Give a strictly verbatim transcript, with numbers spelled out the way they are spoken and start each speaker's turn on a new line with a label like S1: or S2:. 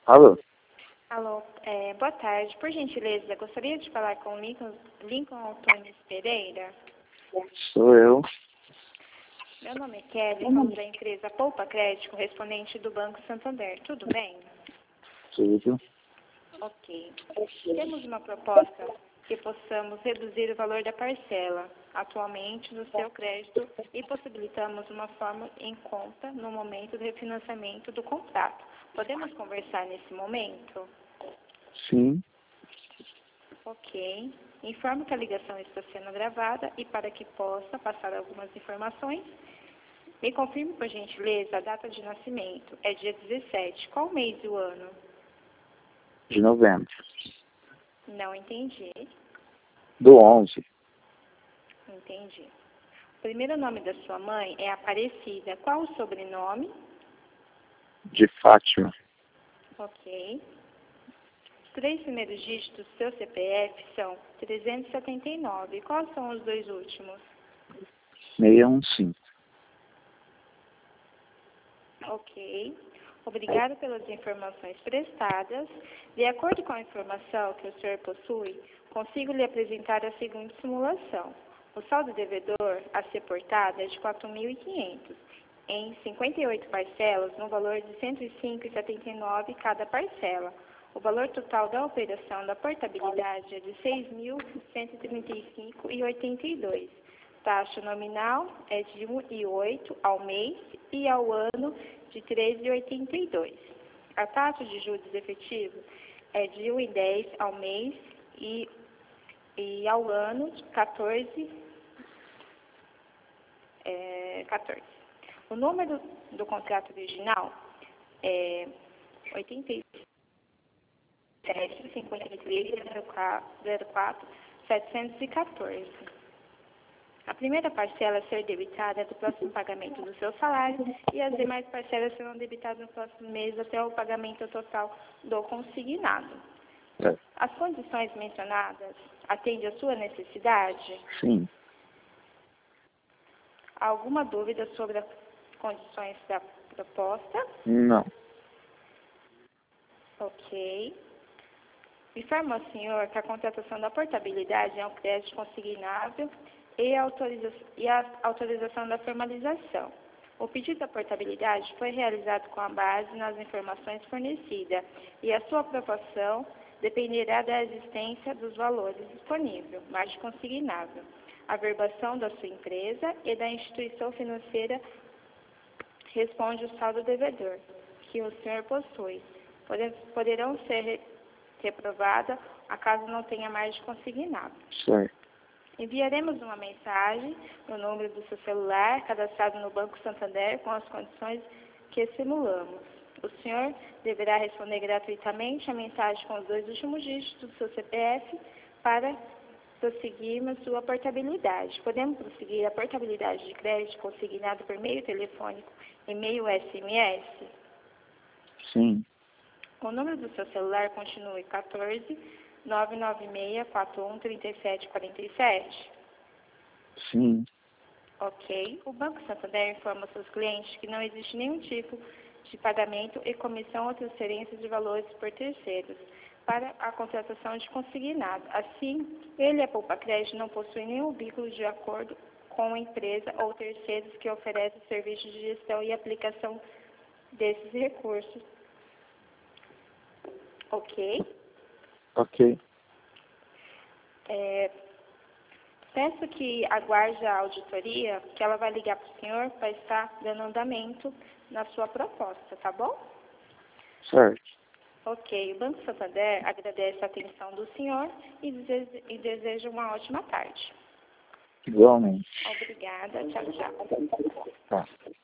S1: Alô?
S2: Alô, é, boa tarde. Por gentileza, gostaria de falar com Lincoln, Lincoln Antônio Pereira.
S1: Sou eu.
S2: Meu nome é Kelly, somos da empresa Poupa Crédito, correspondente do Banco Santander. Tudo bem?
S1: Tudo.
S2: Ok. Temos uma proposta que possamos reduzir o valor da parcela atualmente do seu crédito e possibilitamos uma forma em conta no momento do refinanciamento do contrato. Podemos conversar nesse momento?
S1: Sim.
S2: Ok. Informo que a ligação está sendo gravada e para que possa passar algumas informações, me confirme, por gentileza, a data de nascimento. É dia dezessete. Qual mês e o ano?
S1: De novembro.
S2: Não entendi.
S1: Do onze.
S2: Entendi. O primeiro nome da sua mãe é Aparecida. Qual o sobrenome?
S1: De Fátima.
S2: Ok. Os três primeiros dígitos do seu C P F são trezentos e setenta e nove. Quais são os dois últimos?
S1: seiscentos e quinze.
S2: Ok. Obrigada pelas informações prestadas. De acordo com a informação que o senhor possui, consigo lhe apresentar a seguinte simulação. O saldo devedor a ser portado é de quatro mil e quinhentos, em cinquenta e oito parcelas, no valor de cento e cinco vírgula setenta e nove cada parcela. O valor total da operação da portabilidade é de seis mil cento e trinta e cinco vírgula oitenta e dois. Taxa nominal é de um vírgula oito ao mês e ao ano de treze vírgula oitenta e dois. A taxa de juros efetivos é de um vírgula dez ao mês e, e ao ano de quatorze, é, quatorze. O número do contrato original é oitenta e sete, cinquenta e três, zero quatro, setecentos e quatorze. A primeira parcela a ser debitada é do próximo pagamento do seu salário e as demais parcelas serão debitadas no próximo mês até o pagamento total do consignado.
S1: É.
S2: As condições mencionadas atendem à sua necessidade?
S1: Sim.
S2: Há alguma dúvida sobre as condições da proposta?
S1: Não.
S2: Ok. Informo ao senhor que a contratação da portabilidade é um crédito consignável e a, autoriza e a autorização da formalização. O pedido da portabilidade foi realizado com a base nas informações fornecidas e a sua aprovação dependerá da existência dos valores disponíveis, margem consignável, a verbação da sua empresa e da instituição financeira responde o saldo devedor, que o senhor possui. Poderão ser reprovada acaso não tenha margem consignado.
S1: Certo.
S2: Enviaremos uma mensagem no número do seu celular, cadastrado no Banco Santander, com as condições que simulamos. O senhor deverá responder gratuitamente a mensagem com os dois últimos dígitos do seu C P F para prosseguirmos sua portabilidade. Podemos prosseguir a portabilidade de crédito consignado por meio telefônico e meio S M S?
S1: Sim.
S2: O número do seu celular continue quatorze, nove nove seis, quatro um, três sete quatro sete?
S1: Sim.
S2: Ok. O Banco Santander informa seus clientes que não existe nenhum tipo de pagamento e comissão ou transferência de valores por terceiros para a contratação de consignado. Assim, ele e a Poupa Crédito não possuem nenhum vínculo de acordo com a empresa ou terceiros que oferecem serviços de gestão e aplicação desses recursos. Ok?
S1: Ok.
S2: É, peço que aguarde a auditoria, que ela vai ligar para o senhor para estar dando andamento na sua proposta, tá bom?
S1: Certo.
S2: Ok. O Banco Santander agradece a atenção do senhor e deseja, e deseja uma ótima tarde.
S1: Igualmente.
S2: Obrigada. Tchau, tchau.
S1: Tá.